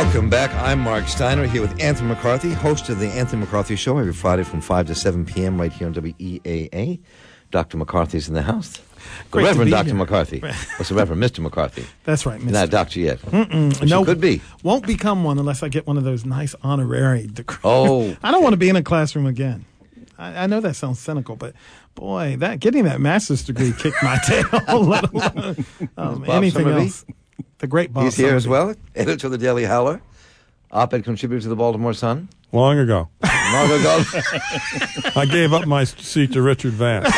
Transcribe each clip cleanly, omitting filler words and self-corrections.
Welcome back. I'm Mark Steiner here with Anthony McCarthy, host of the Anthony McCarthy Show every Friday from 5 to 7 p.m. right here on WEAA. Dr. McCarthy's in the house. The Reverend Dr. McCarthy. What's the Reverend? Mr. McCarthy. That's right, Mr. Not a doctor yet. No, could be. Won't become one unless I get one of those nice honorary degrees. Oh. I don't want to be in a classroom again. I know that sounds cynical, but boy, getting that master's degree kicked my tail, let alone anything else. The great Bob He's here Summerby. as well, editor of the Daily Howler, op-ed contributor to the Baltimore Sun. Long ago. Long ago. I gave up my seat to Richard Vance.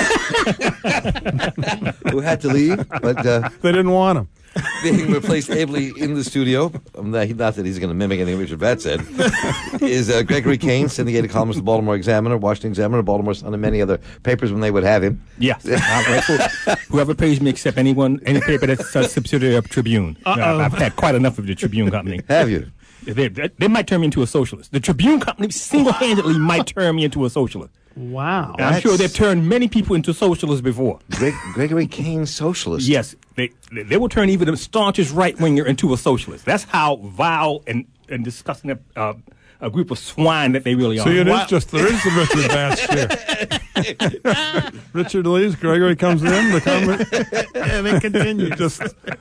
Who had to leave, but They didn't want him. being replaced ably in the studio, not that he's going to mimic anything Richard Vance said, is Gregory Kane, syndicated columnist of the Baltimore Examiner, Washington Examiner, Baltimore Sun, and many other papers when they would have him. Yes. Whoever pays me except any paper that's a subsidiary of Tribune. I've had quite enough of the Tribune Company. Have you? They might turn me into a socialist. The Tribune Company single-handedly might turn me into a socialist. Wow. And I'm sure they've turned many people into socialists before. Gregory Kane, socialist. Yes. They will turn even the staunchest right-winger into a socialist. That's how vile and disgusting a group of swine that they really are. See, there is the Richard Vance chair. Richard leaves, Gregory comes in, And it continues.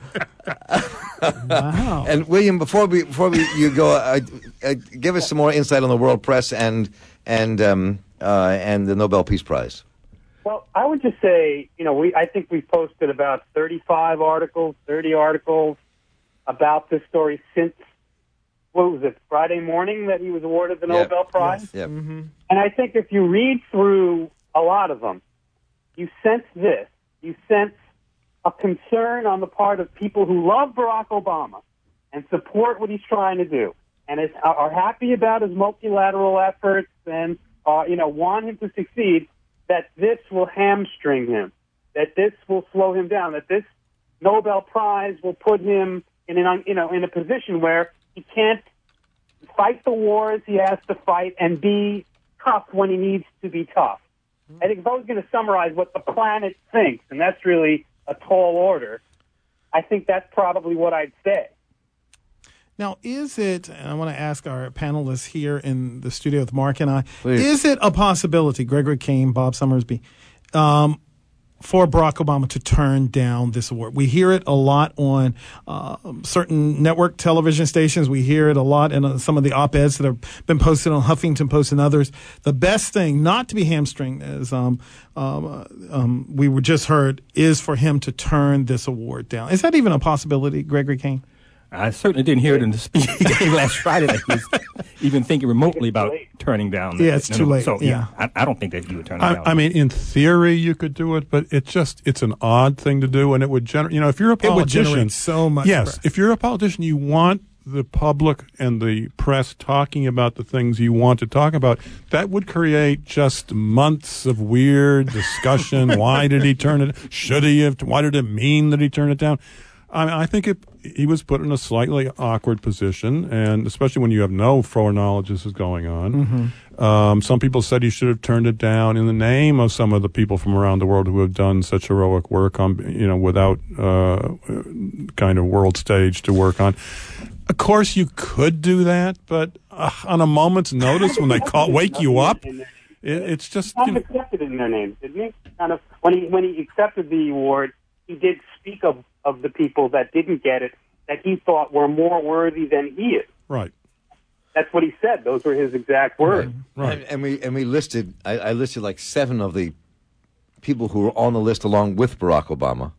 Wow. And William, before you go, give us some more insight on the World Press and the Nobel Peace Prize. Well, I would just say, I think we've posted about 30 articles about this story since, Friday morning that he was awarded the Nobel Prize? Yes. Mm-hmm. And I think if you read through a lot of them, you sense this. You sense a concern on the part of people who love Barack Obama and support what he's trying to do and are happy about his multilateral efforts and want him to succeed, that this will hamstring him, that this will slow him down, that this Nobel Prize will put him in a position where he can't fight the wars he has to fight and be tough when he needs to be tough. I think if I was going to summarize what the planet thinks, and that's really a tall order, I think that's probably what I'd say. Now, is it, and I want to ask our panelists here in the studio with Mark and I, Please. Is it a possibility, Gregory Kane, Bob Summersby, for Barack Obama to turn down this award? We hear it a lot on certain network television stations. We hear it a lot in some of the op-eds that have been posted on Huffington Post and others. The best thing not to be hamstringed, as we were just heard, is for him to turn this award down. Is that even a possibility, Gregory Kane? I certainly didn't hear it in the speech he gave last Friday that he was even thinking remotely about turning down. Yeah, it's too late. So, yeah. I don't think that he would turn it down. I mean, in theory, you could do it, but it's an odd thing to do, and it would generate, if you're a politician. It would generate so much Yes, press. if you're a politician, you want the public and the press talking about the things you want to talk about. That would create just months of weird discussion. Why did he turn it? Should he have? Why did it mean that he turned it down? I think he was put in a slightly awkward position, and especially when you have no foreknowledge this is going on. Mm-hmm. Some people said he should have turned it down in the name of some of the people from around the world who have done such heroic work on, without kind of world stage to work on. Of course, you could do that, but on a moment's notice, when they wake you up, it's just accepted in their names, didn't he? Kind of when he accepted the award, he did speak of the people that didn't get it, that he thought were more worthy than he is. right. That's what he said. Those were his exact words. Right. And we listed. I listed like 7 of the people who were on the list along with Barack Obama,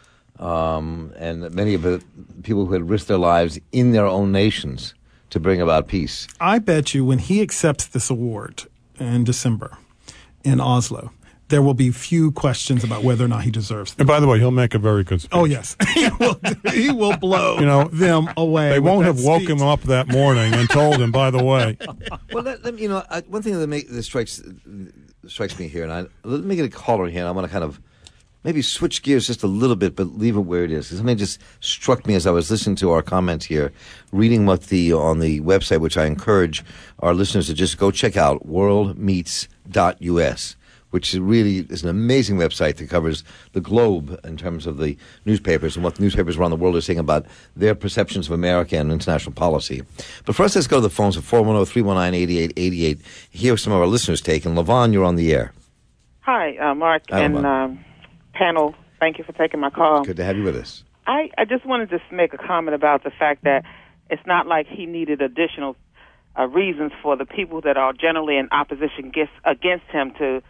and many of the people who had risked their lives in their own nations to bring about peace. I bet you when he accepts this award in December in Oslo, there will be few questions about whether or not he deserves it. And by the way, he'll make a very good speech. Oh, yes. He will blow them away. They won't have woke speech. him up that morning and told him, by the way. Well, one thing that strikes me here, and let me get a caller here, and I want to kind of maybe switch gears just a little bit, but leave it where it is. Something just struck me as I was listening to our comments here, reading what on the website, which I encourage our listeners to just go check out, worldmeets.us. which really is an amazing website that covers the globe in terms of the newspapers and what the newspapers around the world are saying about their perceptions of America and international policy. But first, let's go to the phones at 410-319-8888. Hear some of our listeners' take. And Levon, you're on the air. Hi, Mark and panel. Thank you for taking my call. Good to have you with us. I just wanted to make a comment about the fact that it's not like he needed additional reasons for the people that are generally in opposition against him to,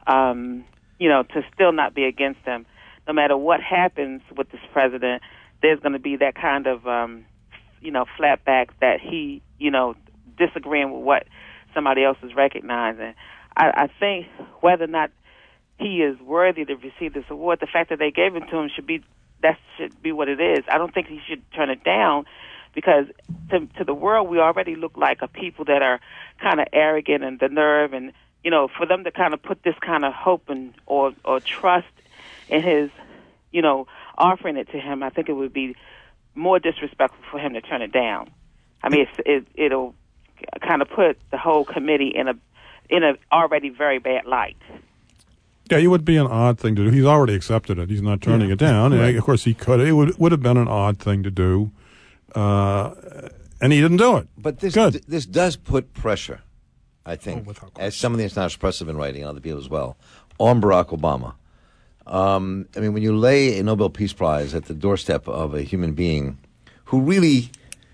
to still not be against him. No matter what happens with this president, there's going to be that kind of, flatback that he, disagreeing with what somebody else is recognizing. I think whether or not he is worthy to receive this award, the fact that they gave it to him should be what it is. I don't think he should turn it down, because to the world we already look like a people that are kind of arrogant and the nerve, and for them to kind of put this kind of hope and or trust in his offering it to him, I think it would be more disrespectful for him to turn it down. I mean, it'll kind of put the whole committee in a already very bad light. Yeah, it would be an odd thing to do. He's already accepted it. He's not turning it down. Right. And of course, he could. It would have been an odd thing to do, and he didn't do it. But this does put pressure, I think, as some of the international press have been writing, and other people as well, on Barack Obama. When you lay a Nobel Peace Prize at the doorstep of a human being who really,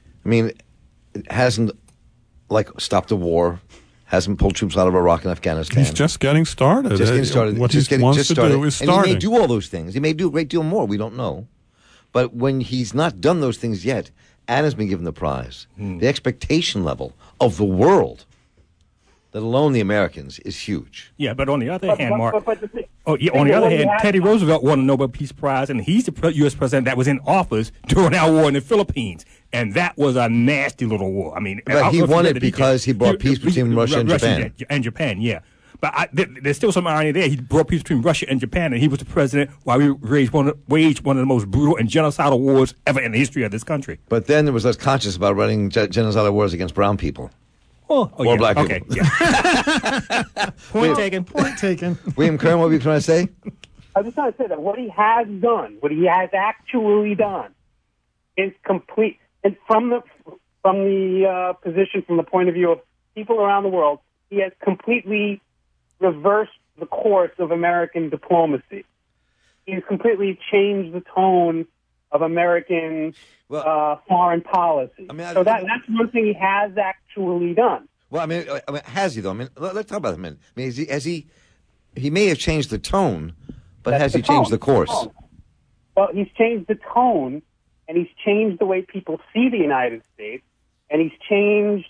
hasn't stopped a war, hasn't pulled troops out of Iraq and Afghanistan. He's just getting started. Just getting started. What he wants to do is starting. And he may do all those things. He may do a great deal more. We don't know. But when he's not done those things yet and has been given the prize, the expectation level of the world, let alone the Americans, is huge. Yeah, but on the other hand, Mark... on the other hand, Teddy Roosevelt won a Nobel Peace Prize, and he's the U.S. president that was in office during our war in the Philippines. And that was a nasty little war. But he won it because he brought peace between Russia and Japan. And Japan, yeah. But there's still some irony there. He brought peace between Russia and Japan, and he was the president while we waged one of the most brutal and genocidal wars ever in the history of this country. But then there was less conscious about running genocidal wars against brown people. Or black people. Okay, yeah. Point taken. William Kern, what were you trying to say? I was just trying to say that what he has actually done, is complete. And from the position, from the point of view of people around the world, he has completely reversed the course of American diplomacy. He's completely changed the tone of American foreign policy. So that's one thing he has actually done. Well, has he though? Let's talk about it a minute. Has he? He may have changed the tone, but has he changed the course? Well, he's changed the tone, and he's changed the way people see the United States, and he's changed.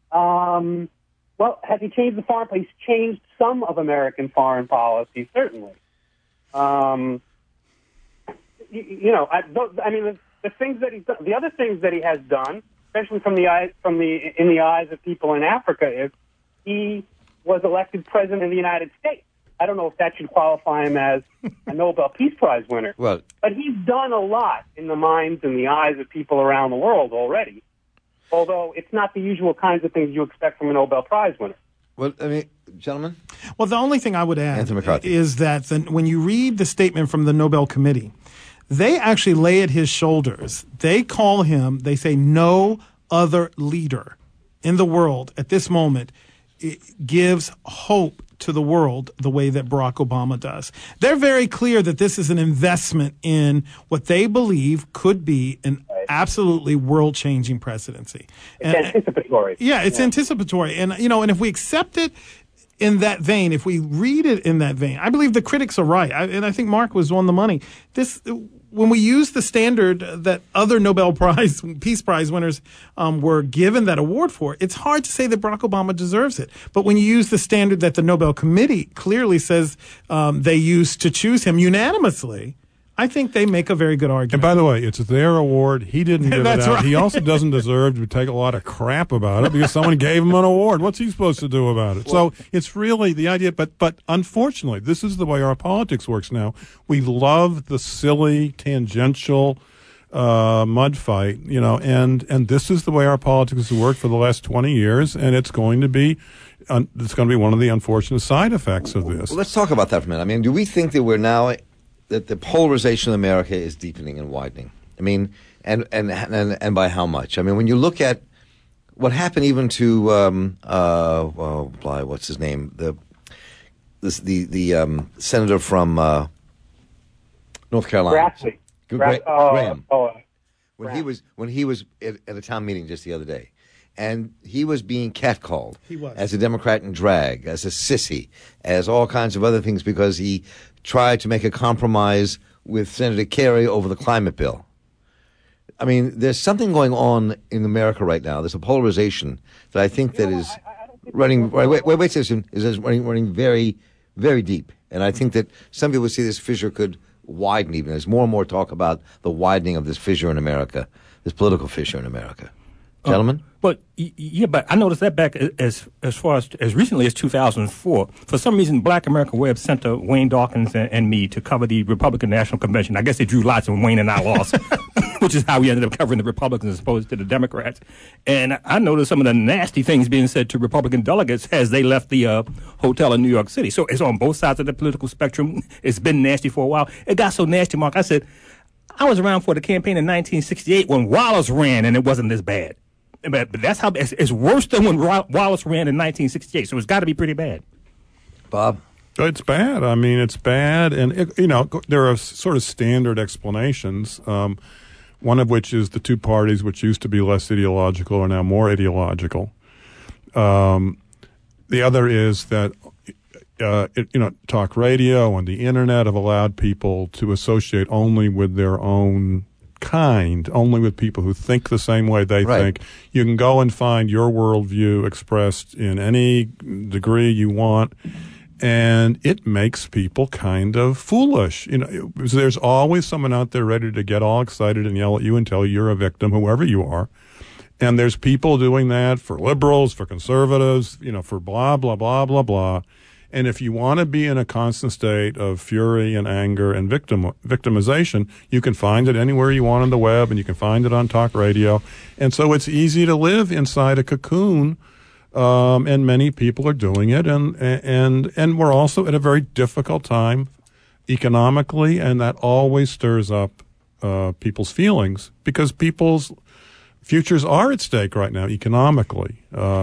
Has he changed the foreign policy? He's changed some of American foreign policy, certainly. The things that he's done, the other things that he has done, especially in the eyes of people in Africa, is he was elected president of the United States. I don't know if that should qualify him as a Nobel Peace Prize winner. Well, but he's done a lot in the minds and the eyes of people around the world already, although it's not the usual kinds of things you expect from a Nobel Prize winner. Well, gentlemen? Well, the only thing I would add is that when you read the statement from the Nobel Committee, they actually lay at his shoulders. They call him, they say, no other leader in the world at this moment gives hope to the world the way that Barack Obama does. They're very clear that this is an investment in what they believe could be an absolutely world-changing presidency. It's anticipatory. Yeah, it's anticipatory. And, and if we accept it in that vein, if we read it in that vein, I believe the critics are right. And I think Mark was on the money. When we use the standard that other Nobel Peace Prize winners were given that award for, it's hard to say that Barack Obama deserves it. But when you use the standard that the Nobel Committee clearly says they used to choose him unanimously, I think they make a very good argument. And by the way, it's their award. He didn't give it out. Right. He also doesn't deserve to take a lot of crap about it because someone gave him an award. What's he supposed to do about it? So it's really the idea. But unfortunately, this is the way our politics works now. We love the silly, tangential mud fight, and this is the way our politics has worked for the last 20 years, and it's going to be one of the unfortunate side effects of this. Well, let's talk about that for a minute. I mean, do we think that that the polarization in America is deepening and widening? I mean, and by how much? I mean, when you look at what happened even to what's his name, the senator from North Carolina. Graham. When he was at a town meeting just the other day, and he was being catcalled as a Democrat in drag, as a sissy, as all kinds of other things because he tried to make a compromise with Senator Kerry over the climate bill. I mean, there's something going on in America right now. There's a polarization that I think that is running. Wait a second. Is running very, very deep, and I think that some people see this fissure could widen even. There's more and more talk about the widening of this fissure in America, this political fissure in America. Gentlemen? But I noticed that back as far as recently as 2004. For some reason, Black America Web sent Wayne Dawkins and me to cover the Republican National Convention. I guess they drew lots when Wayne and I lost, which is how we ended up covering the Republicans as opposed to the Democrats. And I noticed some of the nasty things being said to Republican delegates as they left the hotel in New York City. So it's on both sides of the political spectrum. It's been nasty for a while. It got so nasty, Mark. I said, I was around for the campaign in 1968 when Wallace ran, and it wasn't this bad. But that's how it's worse than when Wallace ran in 1968. So it's got to be pretty bad. Bob? It's bad. I mean, it's bad. And, there are sort of standard explanations, one of which is the two parties, which used to be less ideological, are now more ideological. The other is that, talk radio and the Internet have allowed people to associate only with their own kind, only with people who think the same way they think. You can go and find your worldview expressed in any degree you want, and it makes people kind of foolish. There's always someone out there ready to get all excited and yell at you and tell you you're a victim, whoever you are. And there's people doing that for liberals, for conservatives, for blah, blah, blah, blah, blah. And if you want to be in a constant state of fury and anger and victimization, you can find it anywhere you want on the web, and you can find it on talk radio. And so it's easy to live inside a cocoon, and many people are doing it. And we're also at a very difficult time economically, and that always stirs up people's feelings because people's futures are at stake right now economically.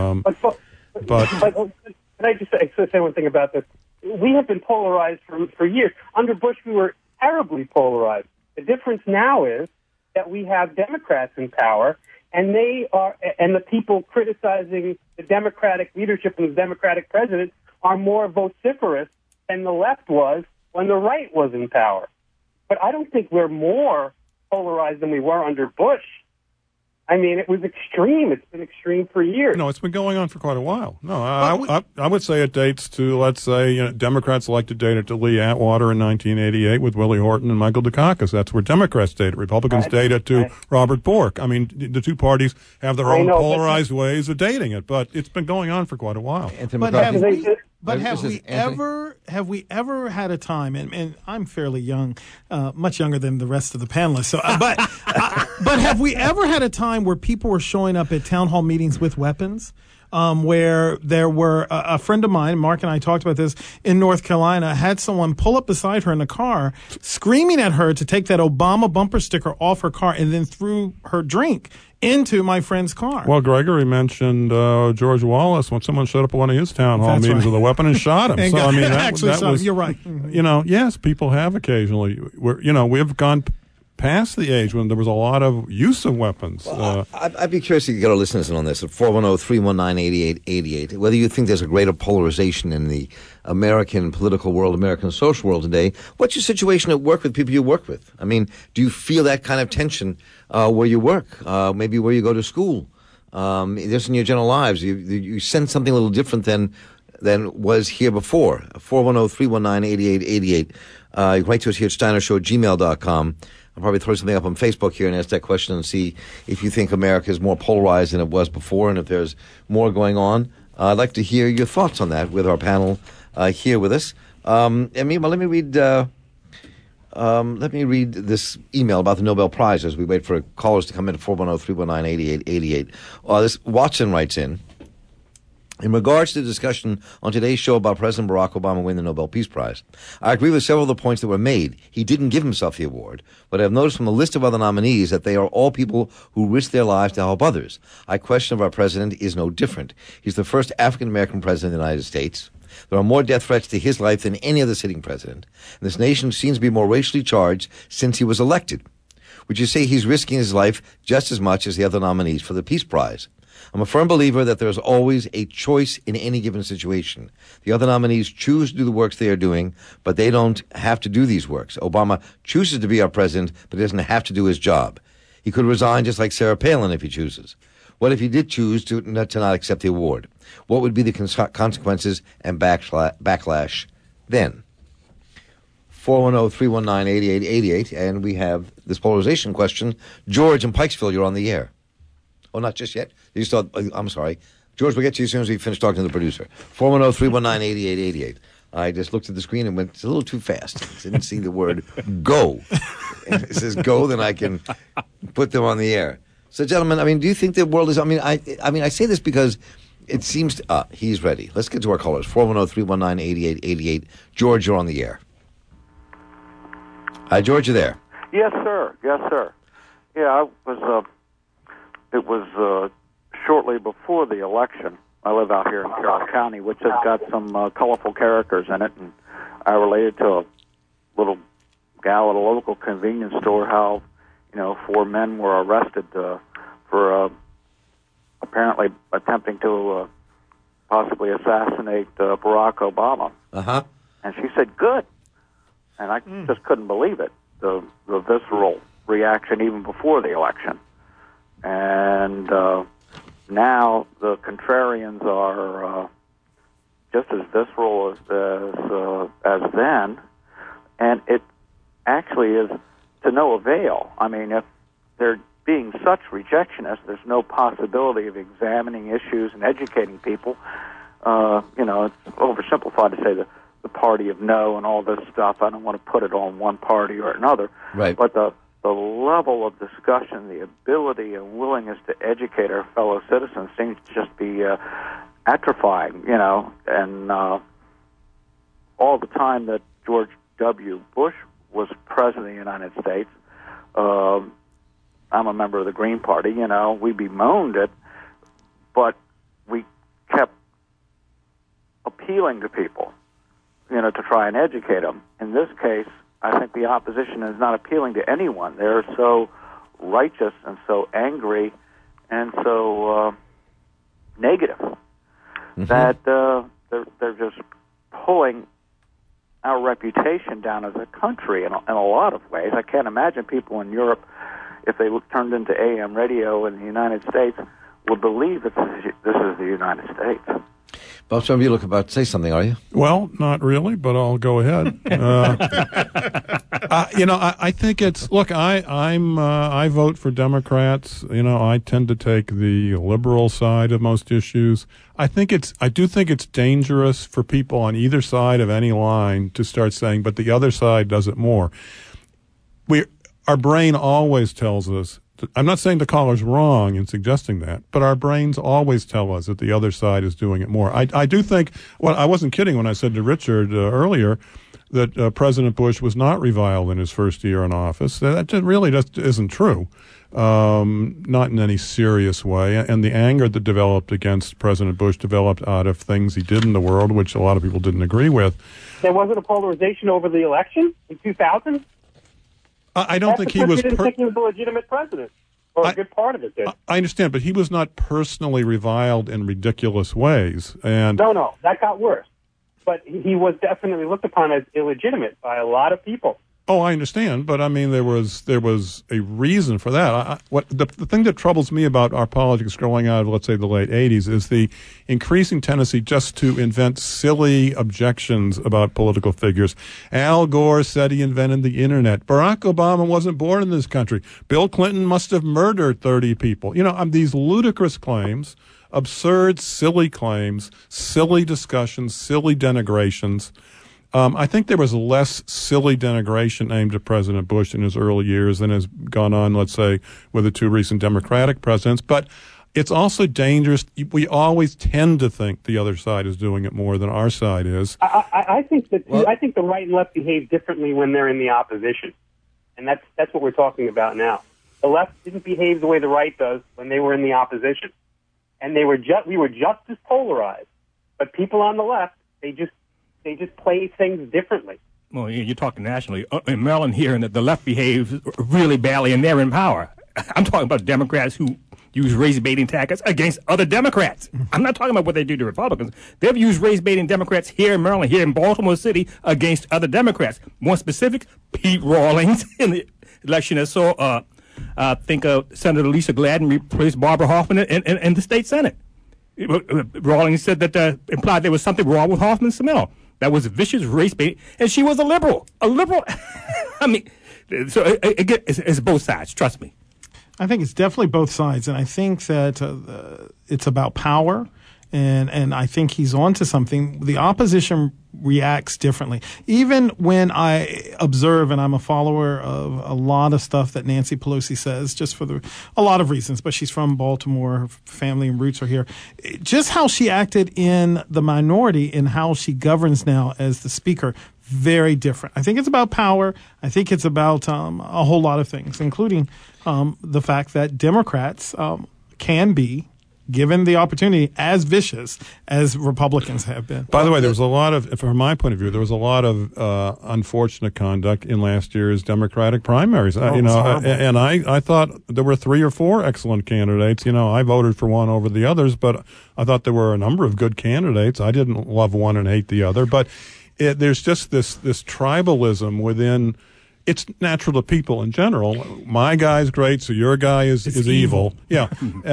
But can I just say one thing about this? We have been polarized for years. Under Bush, we were terribly polarized. The difference now is that we have Democrats in power, and the people criticizing the Democratic leadership and the Democratic president are more vociferous than the left was when the right was in power. But I don't think we're more polarized than we were under Bush. I mean, it was extreme. It's been extreme for years. No, it's been going on for quite a while. No, I would say it dates to, let's say, Democrats elected data to Lee Atwater in 1988 with Willie Horton and Michael Dukakis. That's where Democrats dated. Republicans dated to Robert Bork. I mean, the two parties have their own polarized ways of dating it, but it's been going on for quite a while. But have we ever had a time, and I'm fairly young, much younger than the rest of the panelists, so, but have we ever had a time where people were showing up at town hall meetings with weapons? Where there were a friend of mine, Mark and I talked about this, in North Carolina, had someone pull up beside her in a car, screaming at her to take that Obama bumper sticker off her car, and then threw her drink into my friend's car. Well, Gregory mentioned George Wallace when someone showed up at one of his town hall meetings with a weapon and shot him. So I mean, that was, you're right. Yes, people have occasionally. We've gone past the age when there was a lot of use of weapons. Well, I'd be curious to get our listeners in on this at 410-319-8888. Whether you think there's a greater polarization in the American political world, American social world today. What's your situation at work with people you work with? I mean, do you feel that kind of tension where you work, maybe where you go to school, just in your general lives? You sense something a little different than was here before. 410-319-8888. You can write to us here at steinershow@gmail.com. I'll probably throw something up on Facebook here and ask that question and see if you think America is more polarized than it was before and if there's more going on. I'd like to hear your thoughts on that with our panel here with us. Let me read Let me read this email about the Nobel Prize as we wait for callers to come in at 410-319-8888. This Watson writes in regards to the discussion on today's show about President Barack Obama winning the Nobel Peace Prize. I agree with several of the points that were made. He didn't give himself the award, but I've noticed from the list of other nominees that they are all people who risk their lives to help others. I question if our president is no different. He's the first African-American president of the United States. There are more death threats to his life than any other sitting president. And this nation seems to be more racially charged since he was elected. Would you say he's risking his life just as much as the other nominees for the Peace Prize? I'm a firm believer that there's always a choice in any given situation. The other nominees choose to do the works they are doing, but they don't have to do these works. Obama chooses to be our president, but he doesn't have to do his job. He could resign just like Sarah Palin if he chooses. What if he did choose to not accept the award? What would be the consequences and backlash then? 410-319-8888, and we have this polarization question. George in Pikesville, you're on the air. Oh, not just yet. You still, I'm sorry. George, we'll get to you as soon as we finish talking to the producer. 410-319-8888. I just looked at the screen and went, it's a little too fast. I didn't see the word go. And it says go, then I can put them on the air. So, gentlemen, I mean, do you think the world is, I say this because it seems to, he's ready. Let's get to our callers. 410-319-8888. George, you're on the air. Hi, George, you there? Yes, sir. Yes, sir. Yeah, it was shortly before the election. I live out here in Carroll County, which has got some colorful characters in it, and I related to a little gal at a local convenience store how, 4 men were arrested for apparently attempting to possibly assassinate Barack Obama. Uh-huh. And she said, good. And I just couldn't believe it, the visceral reaction even before the election. And now the contrarians are just as visceral as then, and it actually is to no avail. I mean, if they're being such rejectionists, there's no possibility of examining issues and educating people. It's oversimplified to say the party of no and all this stuff. I don't want to put it on one party or another. Right. But the level of discussion, the ability and willingness to educate our fellow citizens seems to just be atrophying, and all the time that George W. Bush was president of the United States, I'm a member of the Green Party, we bemoaned it, but we kept appealing to people, to try and educate them. In this case, I think the opposition is not appealing to anyone. They're so righteous and so angry and so negative that they're just pulling our reputation down as a country in a lot of ways. I can't imagine people in Europe, if they turned into AM radio in the United States, would believe that this is the United States. Bob, some of you look about to say something, are you? Well, not really, but I'll go ahead. I think it's, look, I vote for Democrats. I tend to take the liberal side of most issues. I do think it's dangerous for people on either side of any line to start saying, but the other side does it more. Our brain always tells us, I'm not saying the caller's wrong in suggesting that, but our brains always tell us that the other side is doing it more. I do think, I wasn't kidding when I said to Richard earlier that President Bush was not reviled in his first year in office. That really just isn't true, not in any serious way. And the anger that developed against President Bush developed out of things he did in the world, which a lot of people didn't agree with. There wasn't a polarization over the election in 2000? I don't think he was... He was a legitimate president, or a good part of it did. I understand, but he was not personally reviled in ridiculous ways. And No, that got worse. But he was definitely looked upon as illegitimate by a lot of people. Oh, I understand, but I mean, there was a reason for that. The thing that troubles me about our politics growing out of, let's say, the late 80s is the increasing tendency just to invent silly objections about political figures. Al Gore said he invented the internet. Barack Obama wasn't born in this country. Bill Clinton must have murdered 30 people. These ludicrous claims, absurd, silly claims, silly discussions, silly denigrations. I think there was less silly denigration aimed at President Bush in his early years than has gone on, let's say, with the two recent Democratic presidents. But it's also dangerous. We always tend to think the other side is doing it more than our side is. I think that I think the right and left behave differently when they're in the opposition, and that's what we're talking about now. The left didn't behave the way the right does when they were in the opposition, and we were just as polarized. But people on the left, they just play things differently. Well, you're talking nationally. In Maryland here, and the left behaves really badly, and they're in power. I'm talking about Democrats who use race-baiting tactics against other Democrats. I'm not talking about what they do to Republicans. They've used race-baiting Democrats here in Maryland, here in Baltimore City, against other Democrats. More specific, Pete Rawlings in the election. So I think Senator Lisa Gladden replaced Barbara Hoffman in the state Senate. Rawlings said that implied there was something wrong with Hoffman's smell. That was vicious race-baiting, and she was a liberal. A liberal. I mean, so it's both sides. Trust me. I think it's definitely both sides, and I think that it's about power, and I think he's onto something. The opposition reacts differently. Even when I observe, and I'm a follower of a lot of stuff that Nancy Pelosi says, just for a lot of reasons, but she's from Baltimore, her family and roots are here. Just how she acted in the minority and how she governs now as the speaker, very different. I think it's about power. I think it's about a whole lot of things, including the fact that Democrats can be, given the opportunity, as vicious as Republicans have been. By the way, there was a lot of, from my point of view, there was a lot of unfortunate conduct in last year's Democratic primaries. And I thought there were 3 or 4 excellent candidates. I voted for one over the others, but I thought there were a number of good candidates. I didn't love one and hate the other, but there's just this tribalism within. It's natural to people in general. My guy's great, so your guy is evil. Yeah.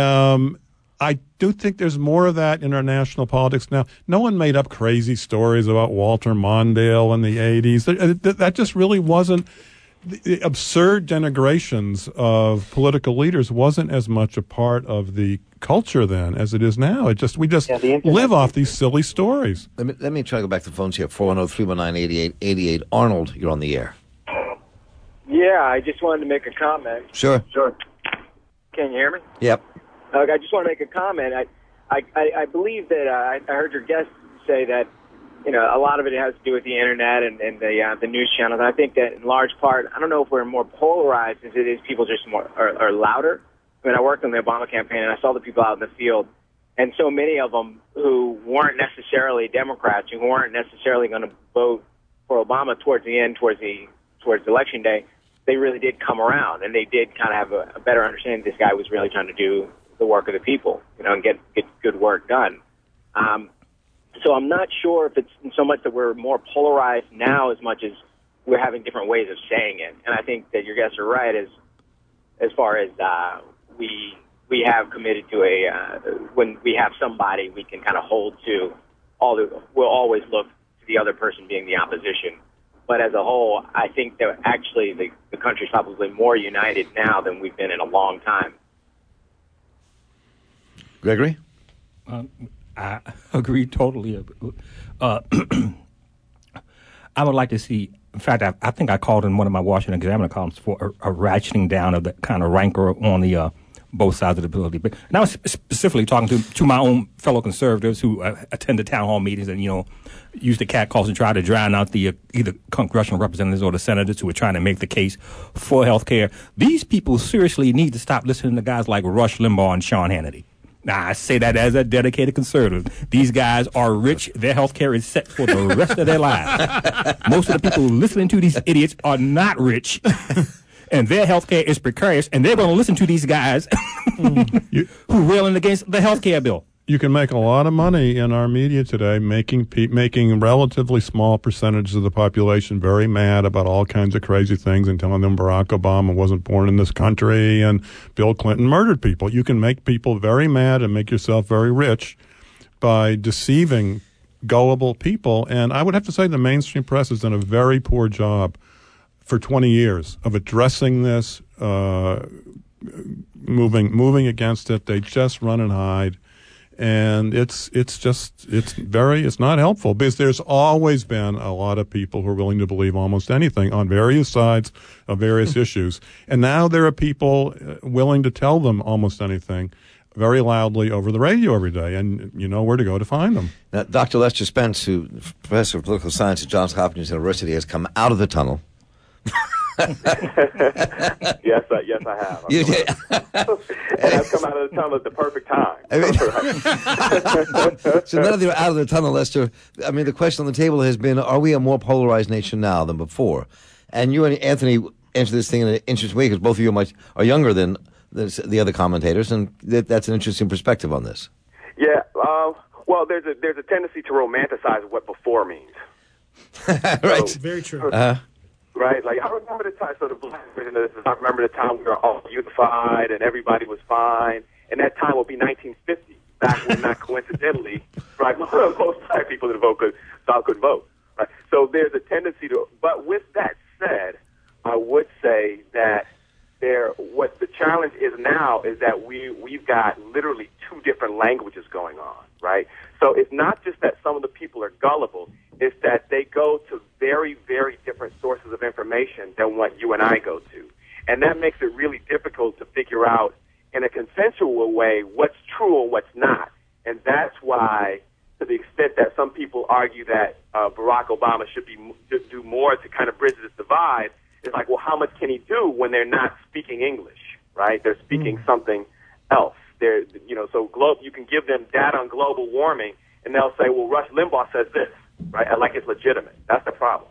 I do think there's more of that in our national politics now. No one made up crazy stories about Walter Mondale in the 80s. That just really wasn't. The absurd denigrations of political leaders wasn't as much a part of the culture then as it is now. We just live off these silly stories. Let me try to go back to the phones here. 410-319-8888. Arnold, you're on the air. Yeah, I just wanted to make a comment. Sure. Can you hear me? Yep. I just want to make a comment. I believe that I heard your guest say that a lot of it has to do with the internet and the news channels. And I think that in large part, I don't know if we're more polarized as it is people just more are louder. I mean, I worked on the Obama campaign and I saw the people out in the field, and so many of them who weren't necessarily Democrats, who weren't necessarily going to vote for Obama towards the end, towards election day, they really did come around and they did kind of have a better understanding this guy was really trying to do the work of the people, and get good work done. So I'm not sure if it's so much that we're more polarized now as much as we're having different ways of saying it. And I think that your guests are right as far as we have committed to when we have somebody we can kind of hold to, we'll always look to the other person being the opposition. But as a whole, I think that actually the country's probably more united now than we've been in a long time. Gregory? I agree totally. I would like to see, in fact, I think I called in one of my Washington Examiner columns for a ratcheting down of the kind of rancor on the both sides of the ability. But and I was specifically talking to my own fellow conservatives who attend the town hall meetings and, use the catcalls and try to drown out the either congressional representatives or the senators who are trying to make the case for health care. These people seriously need to stop listening to guys like Rush Limbaugh and Sean Hannity. Now, I say that as a dedicated conservative. These guys are rich. Their health care is set for the rest of their lives. Most of the people listening to these idiots are not rich, and their health care is precarious, and they're going to listen to these guys who railing against the health care bill. You can make a lot of money in our media today making relatively small percentages of the population very mad about all kinds of crazy things and telling them Barack Obama wasn't born in this country and Bill Clinton murdered people. You can make people very mad and make yourself very rich by deceiving gullible people. And I would have to say the mainstream press has done a very poor job for 20 years of addressing this, moving against it. They just run and hide. And it's not helpful, because there's always been a lot of people who are willing to believe almost anything on various sides of various issues. And now there are people willing to tell them almost anything very loudly over the radio every day, and you know where to go to find them. Now, Dr. Lester Spence, who professor of political science at Johns Hopkins University, has come out of the tunnel. Yes, I have. And I've come out of the tunnel at the perfect time. So now that you're out of the tunnel, Lester, I mean, the question on the table has been, are we a more polarized nation now than before? And you and Anthony answer this thing in an interesting way, because both of you are younger than the other commentators, and that's an interesting perspective on this. Yeah, well, there's a tendency to romanticize what before means. Right. So, very true. Right, like I remember the time. So the black version of this is I remember the time we were all unified and everybody was fine, and that time will be 1950, back when, not coincidentally, right, most black people that couldn't vote. Right, so there's a tendency to. But with that said, I would say that what the challenge is now is that we've got literally two different languages going on, right? So it's not just that some of the people are gullible, it's that they go to very, very different sources of information than what you and I go to. And that makes it really difficult to figure out in a consensual way what's true and what's not. And that's why, to the extent that some people argue that Barack Obama should do more to kind of bridge this divide, it's like, well, how much can he do when they're not speaking English, right? They're speaking something else. So you can give them data on global warming, and they'll say, well, Rush Limbaugh says this, right? Like it's legitimate. That's the problem.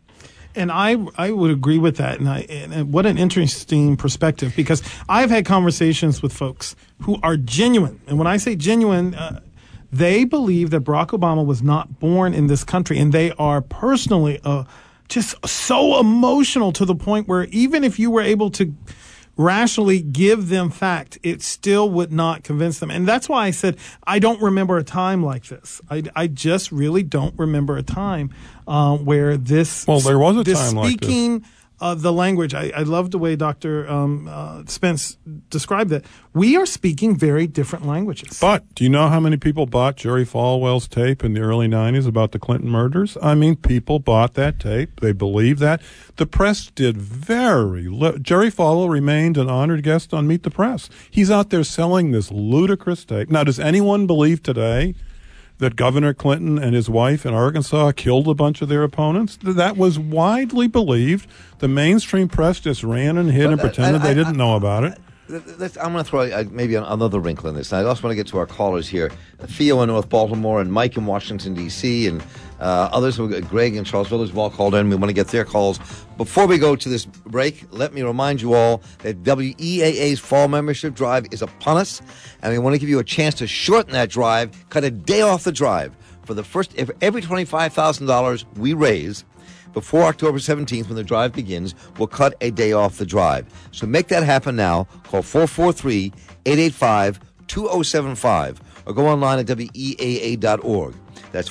And I would agree with that. And what an interesting perspective, because I've had conversations with folks who are genuine. And when I say genuine, they believe that Barack Obama was not born in this country, and they are personally just so emotional to the point where even if you were able to rationally give them fact, it still would not convince them. And that's why I said I don't remember a time like this. I just really don't remember a time where this. Well, there was a time like this. Speaking the language. I love the way Dr. Spence described it. We are speaking very different languages. But do you know how many people bought Jerry Falwell's tape in the early 90s about the Clinton murders? I mean, people bought that tape. They believed that. The press did very little. Jerry Falwell remained an honored guest on Meet the Press. He's out there selling this ludicrous tape. Now, does anyone believe today that Governor Clinton and his wife in Arkansas killed a bunch of their opponents? That was widely believed. The mainstream press just ran and hid and pretended they didn't know about it. I'm going to throw maybe another wrinkle in this. And I also want to get to our callers here. Theo in North Baltimore and Mike in Washington, D.C., and others, Greg and Charles Village have all called in. We want to get their calls. Before we go to this break, let me remind you all that WEAA's fall membership drive is upon us, and we want to give you a chance to shorten that drive, cut a day off the drive. For every $25,000 we raise before October 17th, when the drive begins, we'll cut a day off the drive. So make that happen now. Call 443-885-2075 or go online at WEAA.org. That's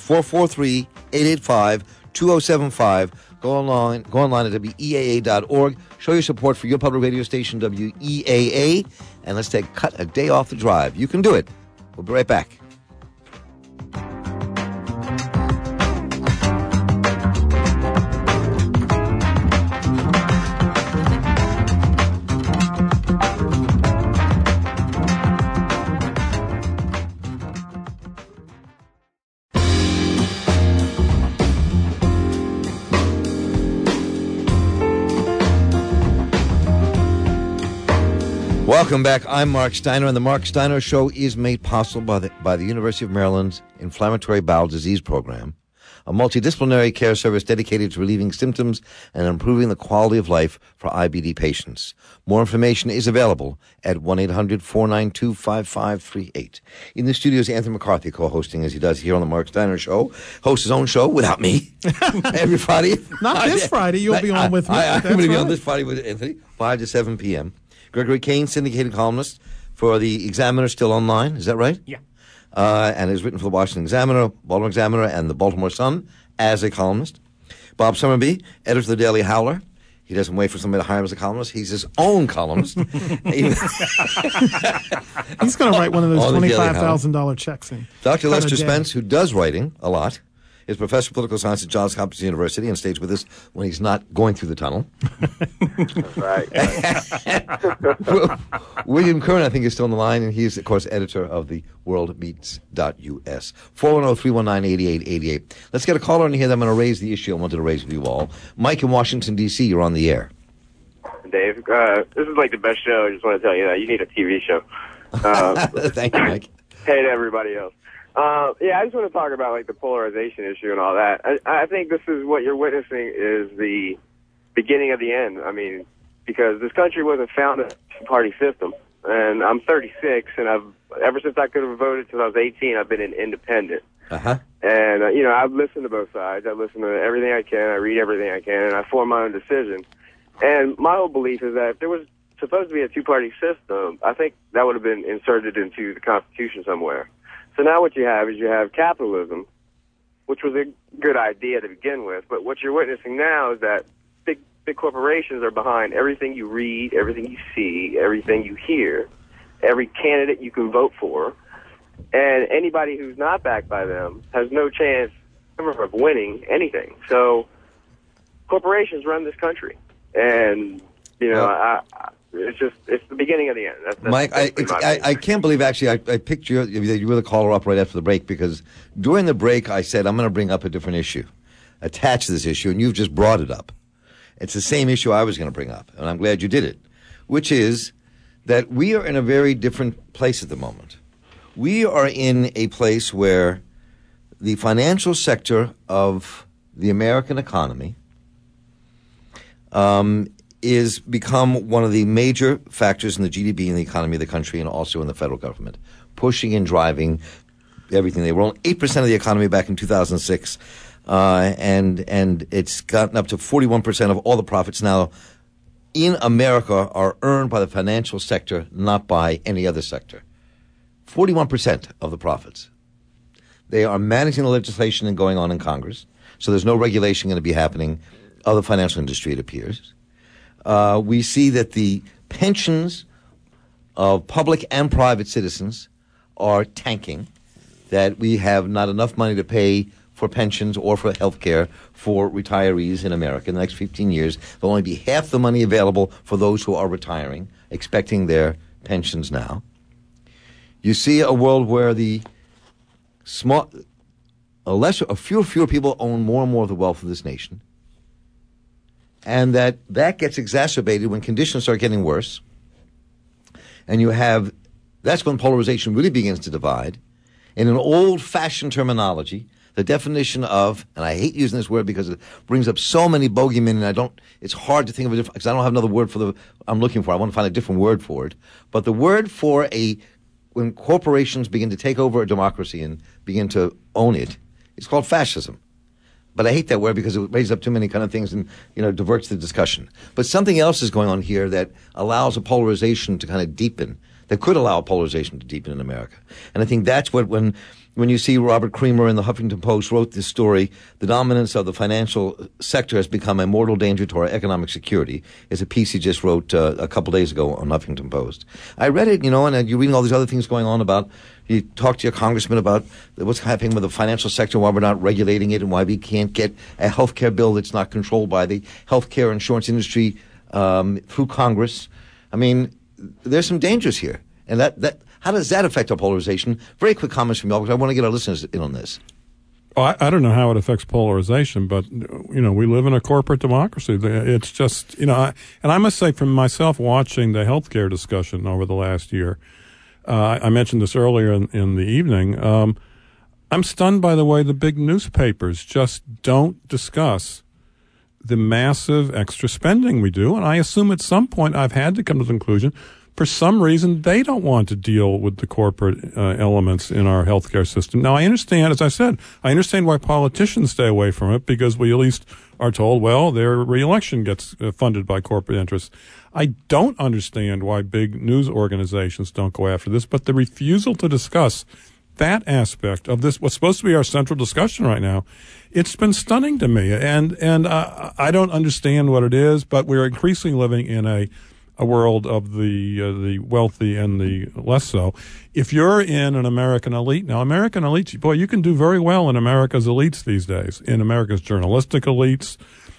443-885-2075. Go online at WEAA.org. Show your support for your public radio station, WEAA, and let's cut a day off the drive. You can do it. We'll be right back. Welcome back. I'm Mark Steiner, and the Mark Steiner Show is made possible by the University of Maryland's Inflammatory Bowel Disease Program, a multidisciplinary care service dedicated to relieving symptoms and improving the quality of life for IBD patients. More information is available at 1-800-492-5538. In the studio is Anthony McCarthy, co-hosting as he does here on the Mark Steiner Show. Hosts his own show without me every Friday. Not this Friday. You'll be on with me. I'm going to be on this Friday with Anthony, 5 to 7 p.m. Gregory Kane, syndicated columnist for the Examiner, still online. Is that right? Yeah. And has written for the Washington Examiner, Baltimore Examiner, and the Baltimore Sun as a columnist. Bob Summerby, editor of the Daily Howler. He doesn't wait for somebody to hire him as a columnist. He's his own columnist. He's going to write one of those $25,000 checks in. Dr. Lester Spence, who does writing a lot, is professor of political science at Johns Hopkins University and stays with us when he's not going through the tunnel. That's right. William Kern, I think, is still on the line, and he's, of course, editor of the worldmeets.us. 410-319-8888. Let's get a caller in here that I'm going to raise the issue I wanted to raise with you all. Mike in Washington, D.C., you're on the air. Dave, this is like the best show. I just want to tell you that. You need a TV show. Thank you, Mike. Hey to everybody else. I just want to talk about like the polarization issue and all that. I think this is what you're witnessing is the beginning of the end. I mean, because this country wasn't founded a two-party system, and I'm 36, and ever since I could have voted since I was 18, I've been an independent. Uh-huh. And I've listened to both sides. I listen to everything I can. I read everything I can, and I form my own decision. And my whole belief is that if there was supposed to be a two-party system, I think that would have been inserted into the Constitution somewhere. So now what you have is you have capitalism, which was a good idea to begin with, but what you're witnessing now is that big corporations are behind everything you read, everything you see, everything you hear, every candidate you can vote for, and anybody who's not backed by them has no chance ever of winning anything. So corporations run this country, and it's the beginning of the end. That's Mike, I can't believe, actually, I picked you were the caller up right after the break, because during the break I said I'm going to bring up a different issue attached to this issue, and you've just brought it up. It's the same issue I was going to bring up, and I'm glad you did it, which is that we are in a very different place at the moment. We are in a place where the financial sector of the American economy is become one of the major factors in the GDP and the economy of the country, and also in the federal government, pushing and driving everything. They were only 8% of the economy back in 2006, and it's gotten up to 41% of all the profits now in America are earned by the financial sector, not by any other sector. 41% of the profits. They are managing the legislation and going on in Congress, so there's no regulation going to be happening of the financial industry, it appears. We see that the pensions of public and private citizens are tanking, that we have not enough money to pay for pensions or for health care for retirees in America. In the next 15 years, there'll only be half the money available for those who are retiring, expecting their pensions now. You see a world where fewer people own more and more of the wealth of this nation, and that gets exacerbated when conditions start getting worse, and that's when polarization really begins to divide. In an old-fashioned terminology, the definition of, and I hate using this word because it brings up so many bogeymen, and it's hard to think of a different, because I don't have another word for I'm looking for. I want to find a different word for it. But the word for when corporations begin to take over a democracy and begin to own it, it's called fascism. But I hate that word because it raises up too many kind of things and, diverts the discussion. But something else is going on here that allows a polarization to kind of deepen, that could allow a polarization to deepen in America. And I think that's what, when you see Robert Creamer in the Huffington Post wrote this story, the dominance of the financial sector has become a mortal danger to our economic security, is a piece he just wrote a couple days ago on Huffington Post. I read it, and you're reading all these other things going on about, you talk to your congressman about what's happening with the financial sector, why we're not regulating it, and why we can't get a health care bill that's not controlled by the health care insurance industry through Congress. I mean, there's some dangers here. And how does that affect our polarization? Very quick comments from y'all, because I want to get our listeners in on this. Well, I don't know how it affects polarization, but, we live in a corporate democracy. It's just, and I must say for myself, watching the healthcare discussion over the last year, I mentioned this earlier in the evening, I'm stunned by the way the big newspapers just don't discuss the massive extra spending we do. And I assume at some point I've had to come to the conclusion, for some reason, they don't want to deal with the corporate elements in our healthcare system. Now, I understand, as I said, why politicians stay away from it, because we at least are told, well, their reelection gets funded by corporate interests. I don't understand why big news organizations don't go after this, but the refusal to discuss that aspect of this, what's supposed to be our central discussion right now, it's been stunning to me. And I don't understand what it is, but we're increasingly living in a world of the wealthy and the less so. If you're in an American elite, now American elites, boy, you can do very well in America's elites these days, in America's journalistic elites,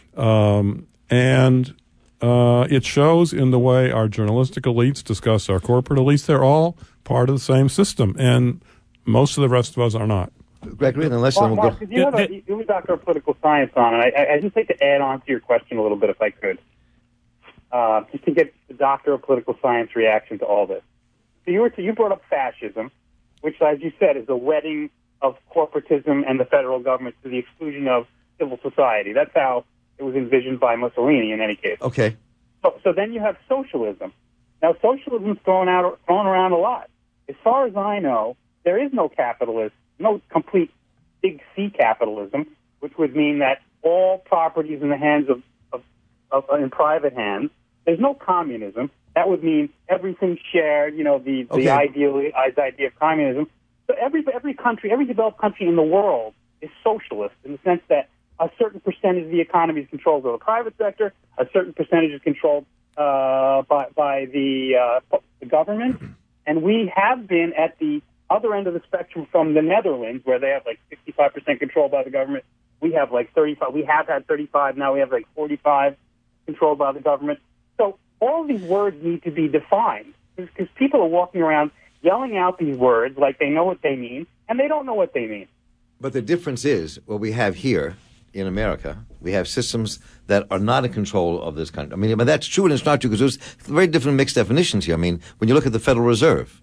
and it shows in the way our journalistic elites discuss our corporate elites. They're all part of the same system, and most of the rest of us are not. Gregory, unless Mark, you have a doctor of political science on, and I just like to add on to your question a little bit, if I could, just to get the doctor of political science reaction to all this. So you brought up fascism, which, as you said, is the wedding of corporatism and the federal government to the exclusion of civil society. That's how it was envisioned by Mussolini, in any case. Okay. So then you have socialism. Now, socialism's thrown around a lot. As far as I know, there is no capitalism, no complete big C capitalism, which would mean that all property is in the hands in private hands. There's no communism. That would mean everything's shared. The idealized idea of communism. So every country, every developed country in the world is socialist in the sense that a certain percentage of the economy is controlled by the private sector, a certain percentage is controlled by the government, and we have been at the other end of the spectrum from the Netherlands, where they have like 65% control by the government. We have like 35. We have had 35. Now we have like 45 controlled by the government. So all these words need to be defined because people are walking around yelling out these words like they know what they mean, and they don't know what they mean. But the difference is what we have here in America. We have systems that are not in control of this country. I mean, but that's true and it's not true because there's very different mixed definitions here. I mean, when you look at the Federal Reserve,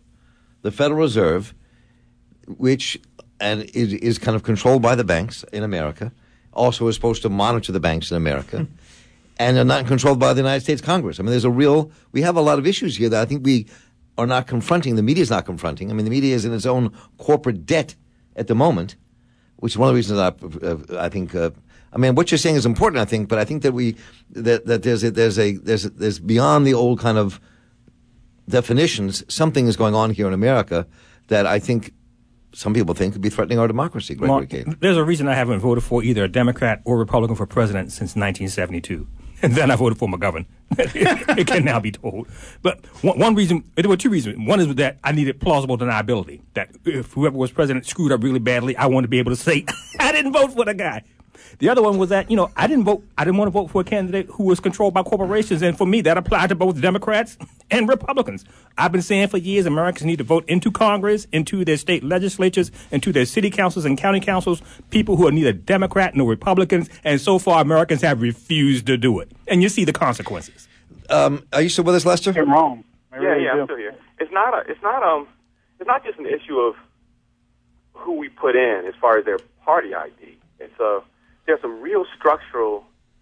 which is kind of controlled by the banks in America, also is supposed to monitor the banks in America, and are not controlled by the United States Congress. I mean, we have a lot of issues here that I think we are not confronting. The media is not confronting. I mean, the media is in its own corporate debt at the moment, which is one of the reasons I think. I mean, what you're saying is important, I think, but I think that there's beyond the old kind of definitions. Something is going on here in America that I think some people think could be threatening our democracy. Gregory Kane. There's a reason I haven't voted for either a Democrat or Republican for president since 1972. And then I voted for McGovern. It can now be told. But one reason, there were two reasons. One is that I needed plausible deniability. That if whoever was president screwed up really badly, I wanted to be able to say, I didn't vote for the guy. The other one was that, I didn't want to vote for a candidate who was controlled by corporations. And for me, that applied to both Democrats and Republicans. I've been saying for years, Americans need to vote into Congress, into their state legislatures, into their city councils and county councils, people who are neither Democrat nor Republicans. And so far, Americans have refused to do it. And you see the consequences. Are you still with us, Lester? You're wrong. Yeah, I'm still here. It's not just an issue of who we put in as far as their party ID. There's some real structural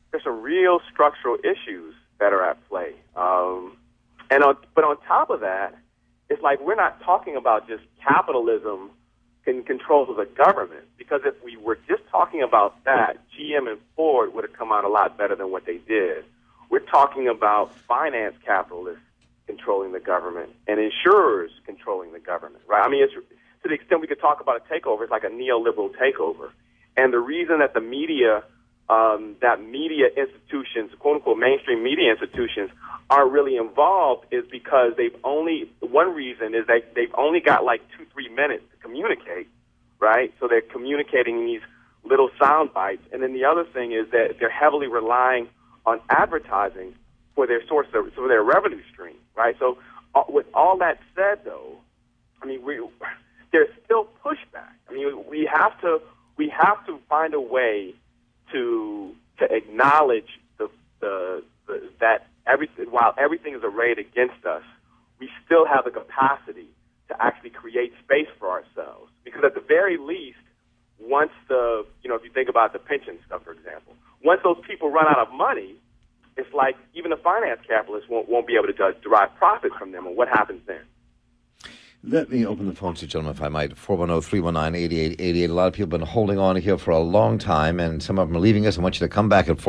issues that are at play. But on top of that, it's like we're not talking about just capitalism in control of the government, because if we were just talking about that, GM and Ford would have come out a lot better than what they did. We're talking about finance capitalists controlling the government and insurers controlling the government, right? I mean, it's, to the extent we could talk about a takeover, it's like a neoliberal takeover. And the reason that the media, that media institutions, quote-unquote mainstream media institutions, aren't really involved is because one reason is that they've only got like 2-3 minutes to communicate, right? So they're communicating in these little sound bites. And then the other thing is that they're heavily relying on advertising for their for their revenue stream, right? So with all that said, though, I mean, there's still pushback. I mean, we have to find a way to acknowledge that while everything is arrayed against us, we still have the capacity to actually create space for ourselves. Because at the very least, once if you think about the pension stuff, for example, once those people run out of money, it's like even the finance capitalists won't be able to derive profits from them. And what happens then? Let me open the phones to you, gentlemen, if I might. 410-319-8888. A lot of people have been holding on here for a long time, and some of them are leaving us. I want you to come back at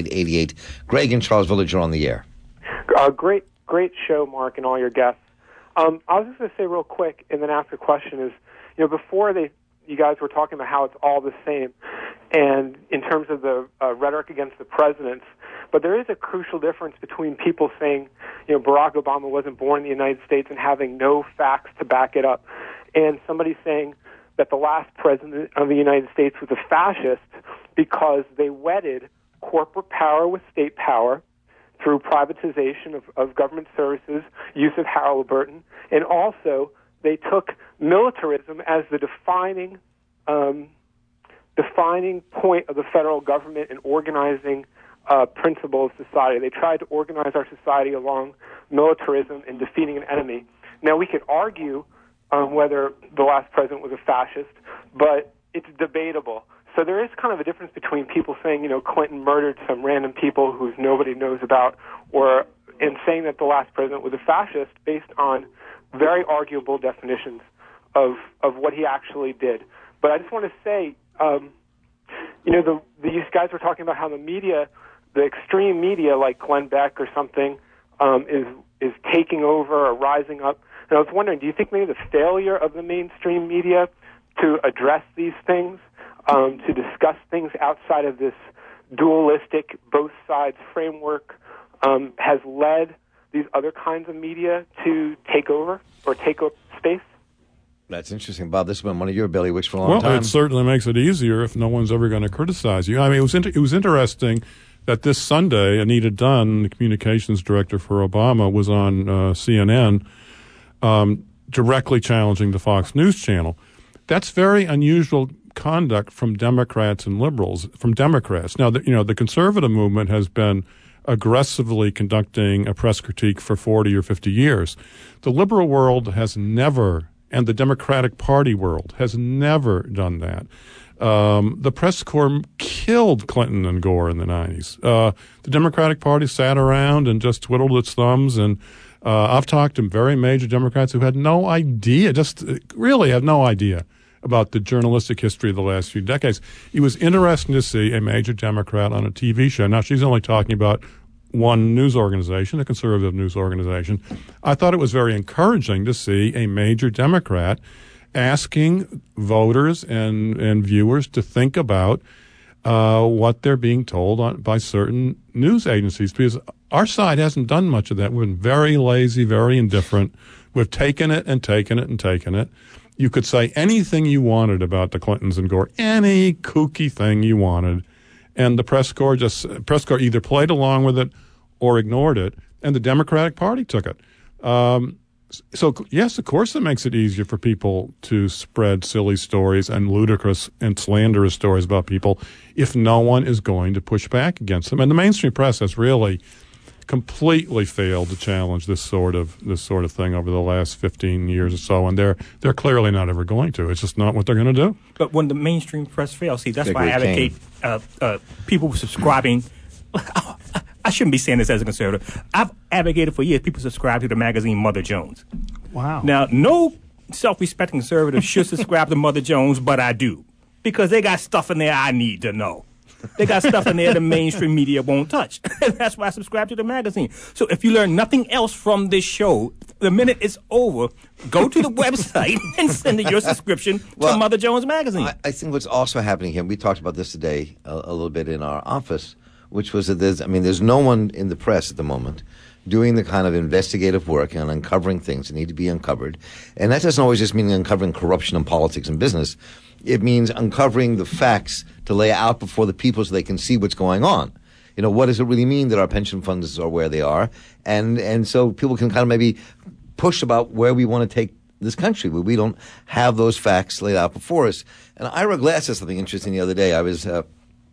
410-319-8888. Greg in Charles Village, you're on the air. Great show, Mark, and all your guests. I was just going to say real quick, and then ask a question is, before you guys were talking about how it's all the same, and in terms of the rhetoric against the presidents, but there is a crucial difference between people saying, Barack Obama wasn't born in the United States and having no facts to back it up, and somebody saying that the last president of the United States was a fascist because they wedded corporate power with state power through privatization of government services, use of Halliburton, and also they took militarism as the defining point of the federal government in organizing principle of society. They tried to organize our society along militarism and defeating an enemy. Now, we could argue whether the last president was a fascist, but it's debatable. So there is kind of a difference between people saying, Clinton murdered some random people who nobody knows about, and saying that the last president was a fascist based on very arguable definitions of what he actually did. But I just want to say, these guys were talking about how the media, the extreme media like Glenn Beck or something, is taking over or rising up. And I was wondering, do you think maybe the failure of the mainstream media to address these things, to discuss things outside of this dualistic, both sides framework, has led these other kinds of media to take over or take up space? That's interesting, Bob. This has been one of your bailiwicks for a long time. Well, it certainly makes it easier if no one's ever going to criticize you. I mean, it was interesting that this Sunday, Anita Dunn, the communications director for Obama, was on CNN directly challenging the Fox News channel. That's very unusual conduct from Democrats and liberals, from Democrats. Now, the conservative movement has been aggressively conducting a press critique for 40 or 50 years. The liberal world has never, and the Democratic Party world has never done that. The press corps killed Clinton and Gore in the 90s. The Democratic Party sat around and just twiddled its thumbs, and I've talked to very major Democrats who had no idea, just really had no idea about the journalistic history of the last few decades. It was interesting to see a major Democrat on a TV show. Now, she's only talking about one news organization, a conservative news organization. I thought it was very encouraging to see a major Democrat asking voters and viewers to think about what they're being told by certain news agencies, because our side hasn't done much of that. We've been very lazy, very indifferent. We've taken it and taken it and taken it. You could say anything you wanted about the Clintons and Gore, any kooky thing you wanted, and the press corps either played along with it or ignored it, and the Democratic Party took it. So, yes, of course it makes it easier for people to spread silly stories and ludicrous and slanderous stories about people if no one is going to push back against them. And the mainstream press has really completely failed to challenge this sort of thing over the last 15 years or so, and they're clearly not ever going to. It's just not what they're going to do. But when the mainstream press fails, see, that's why I advocate people subscribing. I shouldn't be saying this as a conservative. I've advocated for years people subscribe to the magazine Mother Jones. Wow. Now, no self-respecting conservative should subscribe to Mother Jones, but I do, because they got stuff in there I need to know. They got stuff in there the mainstream media won't touch. That's why I subscribe to the magazine. So if you learn nothing else from this show, the minute it's over, go to the website and send your subscription to Mother Jones magazine. I think what's also happening here, we talked about this today a little bit in our office, which was that there's no one in the press at the moment doing the kind of investigative work and uncovering things that need to be uncovered. And that doesn't always just mean uncovering corruption in politics and business. It means uncovering the facts to lay out before the people so they can see what's going on. What does it really mean that our pension funds are where they are? And so people can kind of maybe push about where we want to take this country, where we don't have those facts laid out before us. And Ira Glass said something interesting the other day. I was at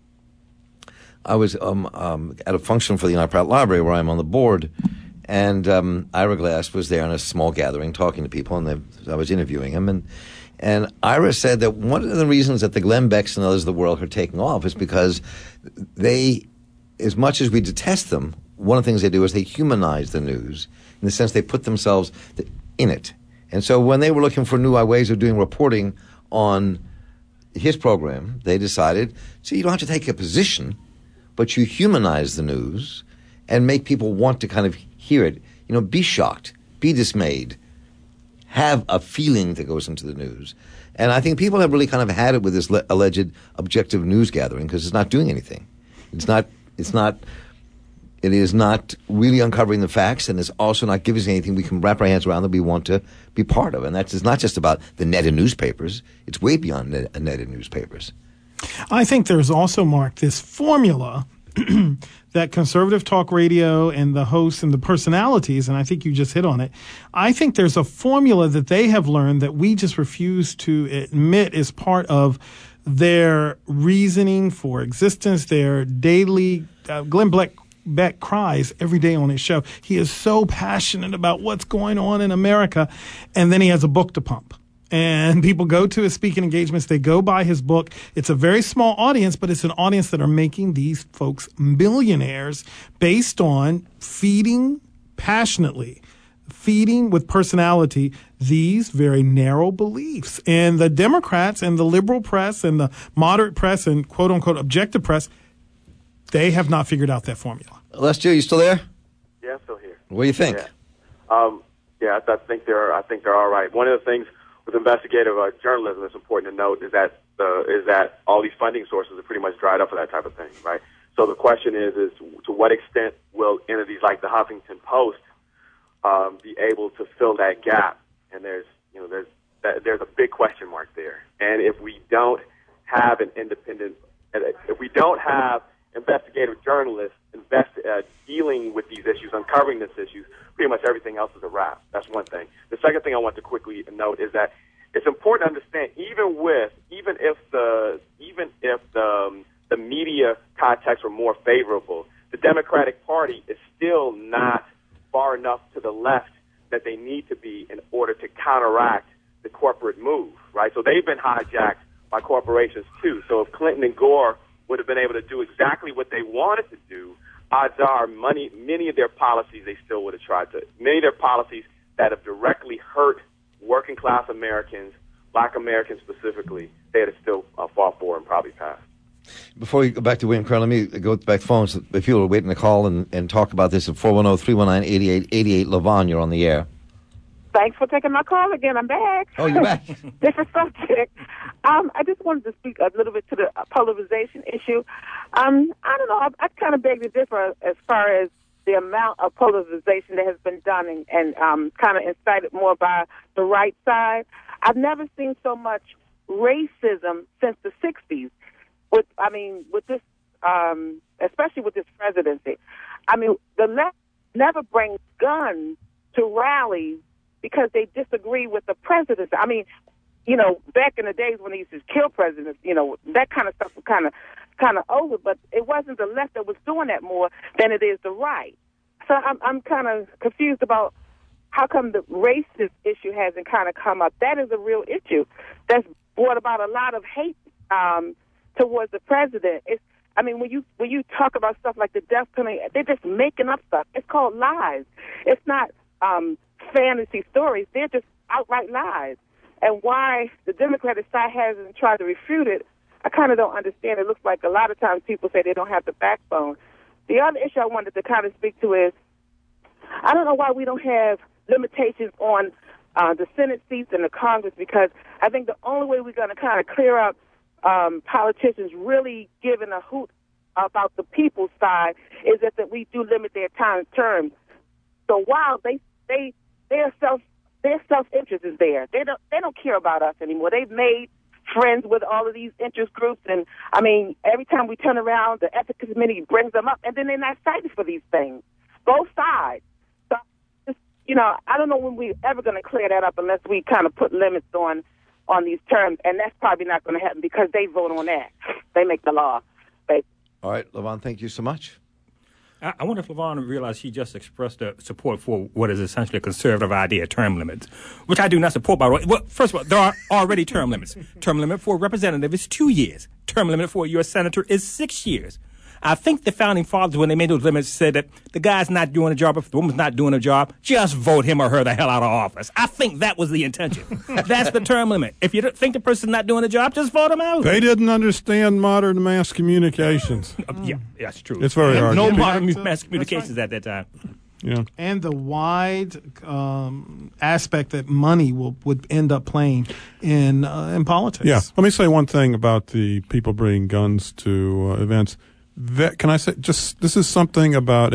a function for the United Pratt Library where I'm on the board, and Ira Glass was there in a small gathering talking to people, and I was interviewing him, and Ira said that one of the reasons that the Glenn Becks and others of the world are taking off is because they, as much as we detest them, one of the things they do is they humanize the news, in the sense they put themselves in it. And so when they were looking for new ways of doing reporting on his program, they decided, you don't have to take a position, but you humanize the news and make people want to kind of hear it. Be shocked, be dismayed, have a feeling that goes into the news. And I think people have really kind of had it with this alleged objective news gathering because it's not doing anything. It is not really uncovering the facts, and it's also not giving us anything we can wrap our hands around that we want to be part of. And it's not just about the netted newspapers. It's way beyond netted newspapers. I think there's also, Mark, this formula that conservative talk radio and the hosts and the personalities, and I think you just hit on it, I think there's a formula that they have learned that we just refuse to admit is part of their reasoning for existence, their daily Glenn Beck cries every day on his show. He is so passionate about what's going on in America, and then he has a book to pump. And people go to his speaking engagements. They go buy his book. It's a very small audience, but it's an audience that are making these folks millionaires based on feeding passionately, feeding with personality these very narrow beliefs. And the Democrats and the liberal press and the moderate press and quote-unquote objective press, they have not figured out that formula. Lester, you still there? Yeah, I'm still here. What do you think? Yeah, I think they're all right. One of the things with investigative journalism that's important to note is that all these funding sources are pretty much dried up for that type of thing, right? So the question is to what extent will entities like the Huffington Post be able to fill that gap? And there's a big question mark there. And if we don't have investigative journalists dealing with these issues, uncovering these issues, pretty much everything else is a wrap. That's one thing. The second thing I want to quickly note is that it's important to understand, even if the media context were more favorable, the Democratic Party is still not far enough to the left that they need to be in order to counteract the corporate move, right? So they've been hijacked by corporations too. So if Clinton and Gore would have been able to do exactly what they wanted to do, odds are many of their policies they still would have tried to. Many of their policies that have directly hurt working class Americans, black Americans specifically, they'd have still fought for and probably passed. Before we go back to William Kerr, let me go back to phones. If people are waiting to call and talk about this at 410-319-8888, LaVon, you're on the air. Thanks for taking my call again. I'm back. Oh, you're back. Different subject. I just wanted to speak a little bit to the polarization issue. I don't know. I kind of beg to differ as far as the amount of polarization that has been done and kind of incited more by the right side. I've never seen so much racism since the 60s. With this, especially with this presidency. I mean, the left never brings guns to rallies because they disagree with the presidency. I mean, back in the days when they used to kill presidents, that kind of stuff was kind of over. But it wasn't the left that was doing that more than it is the right. So I'm kind of confused about how come the racist issue hasn't kind of come up. That is a real issue that's brought about a lot of hate towards the president. When you talk about stuff like the death penalty, they're just making up stuff. It's called lies. It's not fantasy stories. They're just outright lies. And why the Democratic side hasn't tried to refute it, I kind of don't understand. It looks like a lot of times people say they don't have the backbone. The other issue I wanted to kind of speak to is, I don't know why we don't have limitations on the Senate seats and the Congress, because I think the only way we're going to kind of clear up politicians really giving a hoot about the people's side is that we do limit their terms. So while their self-interest is there, they don't care about us anymore. They've made friends with all of these interest groups, and I mean, every time we turn around, the ethics committee brings them up, and then they're not cited for these things. Both sides. So, I don't know when we're ever going to clear that up unless we kind of put limits on these terms, and that's probably not going to happen because they vote on that. They make the law. All right, LaVon, thank you so much. I wonder if LaVon realized he just expressed support for what is essentially a conservative idea, term limits, which I do not support, by the way. Well, first of all, there are already term limits. Term limit for a representative is 2 years. Term limit for a U.S. senator is 6 years. I think the founding fathers, when they made those limits, said that the guy's not doing a job. If the woman's not doing a job, just vote him or her the hell out of office. I think that was the intention. That's the term limit. If you think the person's not doing a job, just vote him out. They didn't understand modern mass communications. Yeah, that's true. It's very hard. No modern mass communications at that time. Yeah. And the wide aspect that money would end up playing in politics. Yeah. Let me say one thing about the people bringing guns to events. Can I say this is something about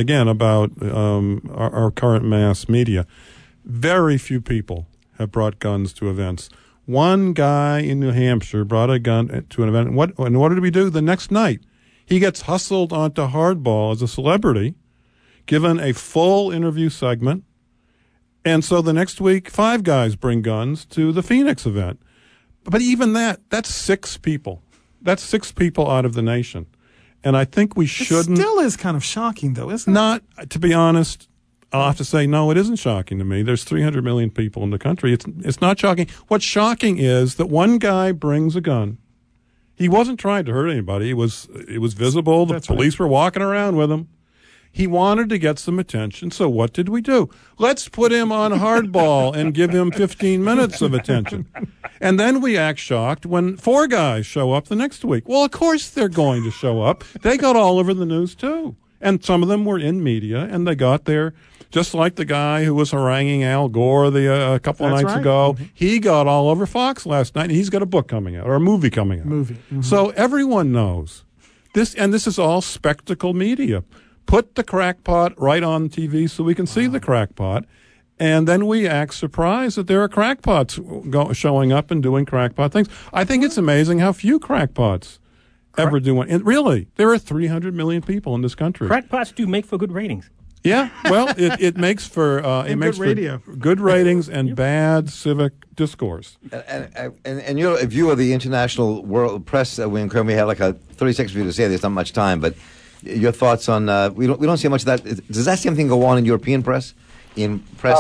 our current mass media. Very few people have brought guns to events. One guy in New Hampshire brought a gun to an event. And what did we do the next night? He gets hustled onto Hardball as a celebrity, given a full interview segment. And so the next week, 5 guys bring guns to the Phoenix event. But even that's 6 people. That's 6 people out of the nation. And I think we shouldn't. It still is kind of shocking, though, isn't it? Not, to be honest, I'll have to say, no, it isn't shocking to me. There's 300 million people in the country. It's not shocking. What's shocking is that one guy brings a gun. He wasn't trying to hurt anybody. It was visible. The police were walking around with him. He wanted to get some attention, so what did we do? Let's put him on Hardball and give him 15 minutes of attention. And then we act shocked when 4 guys show up the next week. Well, of course they're going to show up. They got all over the news, too. And some of them were in media, and they got there, just like the guy who was haranguing Al Gore a couple of nights ago. Mm-hmm. He got all over Fox last night, and he's got a book coming out, or a movie coming out. Mm-hmm. So everyone knows. This is all spectacle media. Put the crackpot right on TV so we can see the crackpot, and then we act surprised that there are crackpots showing up and doing crackpot things. I think it's amazing how few crackpots ever do one. And really, there are 300 million people in this country. Crackpots do make for good ratings. Yeah, well, it makes for good ratings and bad civic discourse. And your view of the international world press, we have like a 30 seconds for you to say. There's not much time, but your thoughts on we don't see much of that. Does that same thing go on in European press? In press,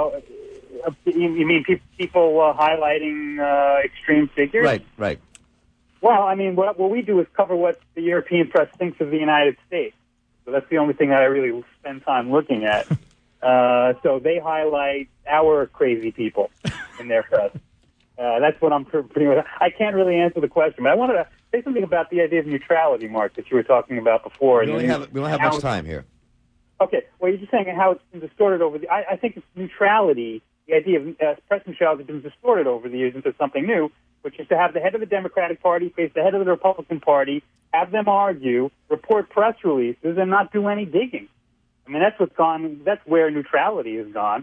you mean people highlighting extreme figures? Right. Well, I mean, what we do is cover what the European press thinks of the United States. So that's the only thing that I really spend time looking at. So they highlight our crazy people in their press. That's what I'm pretty much. I can't really answer the question, but I wanted to say something about the idea of neutrality, Mark, that you were talking about before. We don't have much time here. Okay, well, you're just saying how it's been distorted over the. I think it's neutrality. The idea of press neutrality has been distorted over the years into something new, which is to have the head of the Democratic Party face the head of the Republican Party, have them argue, report press releases, and not do any digging. I mean, that's what's gone. That's where neutrality has gone.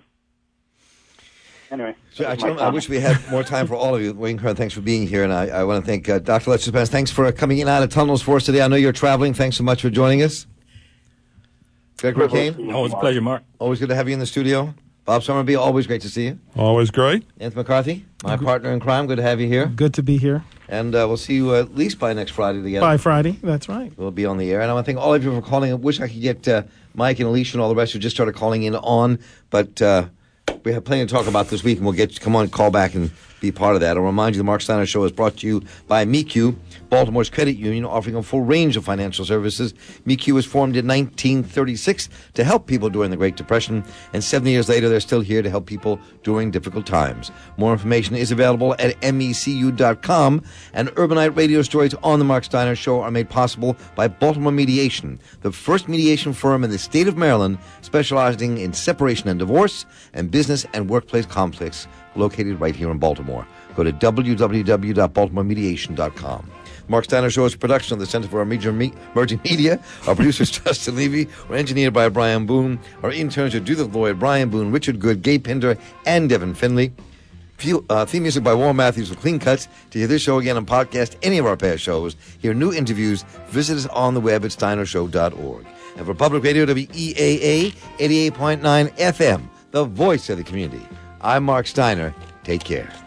Anyway. So I wish we had more time for all of you. Wayne Kern, thanks for being here. And I want to thank Dr. Lester Spence. Thanks for coming in out of tunnels for us today. I know you're traveling. Thanks so much for joining us. Gregory Kane. Always a pleasure, Mark. Always good to have you in the studio. Bob Summerby, always great to see you. Always great. Anthony McCarthy, my partner in crime. Good to have you here. Good to be here. And we'll see you at least by next Friday together. By Friday, that's right. We'll be on the air. And I want to thank all of you for calling. I wish I could get Mike and Alicia and all the rest who just started calling in on. But we have plenty to talk about this week, and we'll come on, call back and be part of that. I'll remind you the Mark Steiner Show is brought to you by MECU, Baltimore's credit union, offering a full range of financial services. MECU was formed in 1936 to help people during the Great Depression, and 70 years later, they're still here to help people during difficult times. More information is available at mecu.com, and Urbanite radio stories on the Mark Steiner Show are made possible by Baltimore Mediation, the first mediation firm in the state of Maryland specializing in separation and divorce and business and workplace conflicts, located right here in Baltimore. Go to www.baltimoremediation.com. Mark Steiner Show is a production of the Center for Emerging Media. Our producer is Justin Levy. We're engineered by Brian Boone. Our interns are Judith Lloyd, Brian Boone, Richard Good, Gabe Pinder, and Devin Finley. Theme music by Warren Matthews with Clean Cuts. To hear this show again and podcast any of our past shows, hear new interviews, visit us on the web at steinershow.org. And for Public Radio, WEAA 88.9 FM, the voice of the community. I'm Mark Steiner. Take care.